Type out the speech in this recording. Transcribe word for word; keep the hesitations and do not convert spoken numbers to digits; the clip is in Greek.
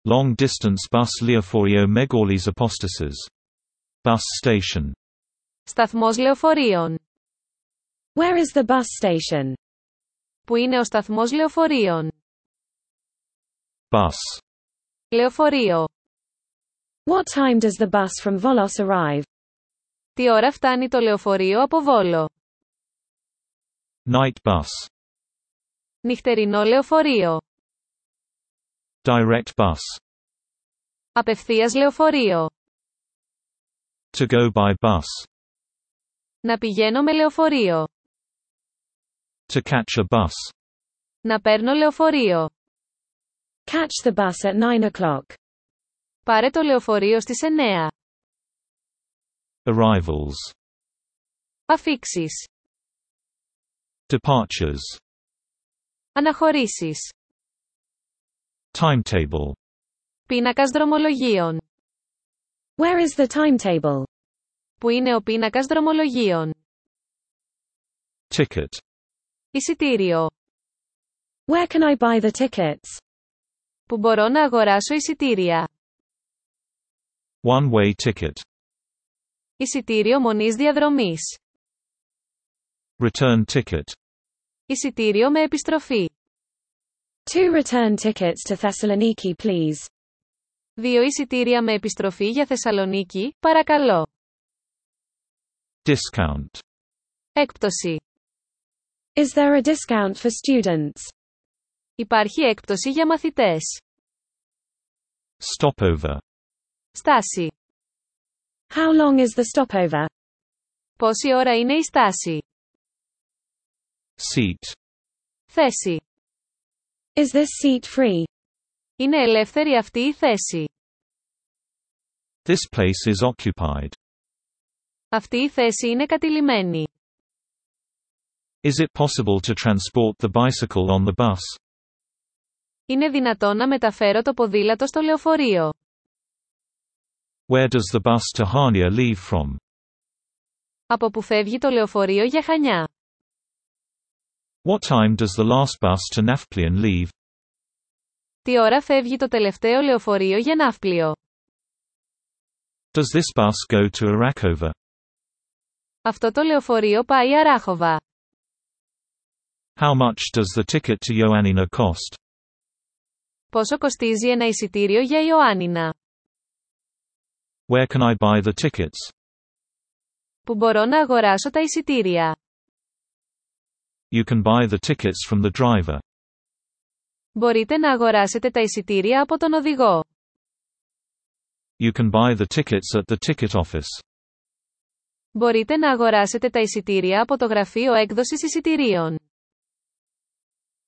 Long distance bus Leoforio Megalis Apostasis. Bus station. Σταθμός λεωφορείων. Where is the bus station? Πού είναι ο σταθμός λεωφορείων? Bus. Λεωφορείο. What time does the bus from Volos arrive? Τι ώρα φτάνει το λεωφορείο από Βόλο? Night bus. Νυχτερινό λεωφορείο. Direct bus. Απευθείας λεωφορείο. To go by bus. Να πηγαίνω με λεωφορείο. To catch a bus. Να παίρνω λεωφορείο. Catch the bus at nine o'clock. Πάρε το λεωφορείο στις εννέα. Arrivals. Αφίξεις. Departures. Αναχωρήσεις. Timetable. Πίνακας δρομολογίων. Where is the timetable? Πού είναι ο πίνακας δρομολογίων? Ticket. Εισιτήριο. Where can I buy the tickets? Πού μπορώ να αγοράσω εισιτήρια? One-way ticket. Εισιτήριο μονής διαδρομής. Return ticket. Εισιτήριο με επιστροφή. Two return tickets to Thessaloniki, please. Δύο εισιτήρια με επιστροφή για Θεσσαλονίκη, παρακαλώ. Discount. Έκπτωση. Is there a discount for students? Υπάρχει έκπτωση για μαθητές. Stopover. Στάση. How long is the stopover? Πόση ώρα είναι η στάση? Seat. Θέση. Is this seat free? Είναι ελεύθερη αυτή η θέση. This place is occupied. Αυτή η θέση είναι κατηλημένη. Is it possible to transport the bicycle on the bus? Είναι δυνατόν να μεταφέρω το ποδήλατο στο λεωφορείο? Where does the bus to Hania leave from? Από που φεύγει το λεωφορείο για Χανιά? What time does the last bus to Nafplion leave? Τι ώρα φεύγει το τελευταίο λεωφορείο για Ναύπλιο? Does this bus go to Arakova? Αυτό το λεωφορείο πάει Αράχοβα. How much does the ticket to Ioannina cost? Πόσο κοστίζει ένα εισιτήριο για Ιωάννινα? Where can I buy the tickets? Που μπορώ να αγοράσω τα εισιτήρια? You can buy the tickets from the driver. Μπορείτε να αγοράσετε τα εισιτήρια από τον οδηγό. You can buy the tickets at the ticket office. Μπορείτε να αγοράσετε τα εισιτήρια από το γραφείο έκδοσης εισιτηρίων.